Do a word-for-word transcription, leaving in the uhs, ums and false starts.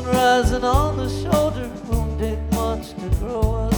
sun rising on the shoulder won't take much to grow up.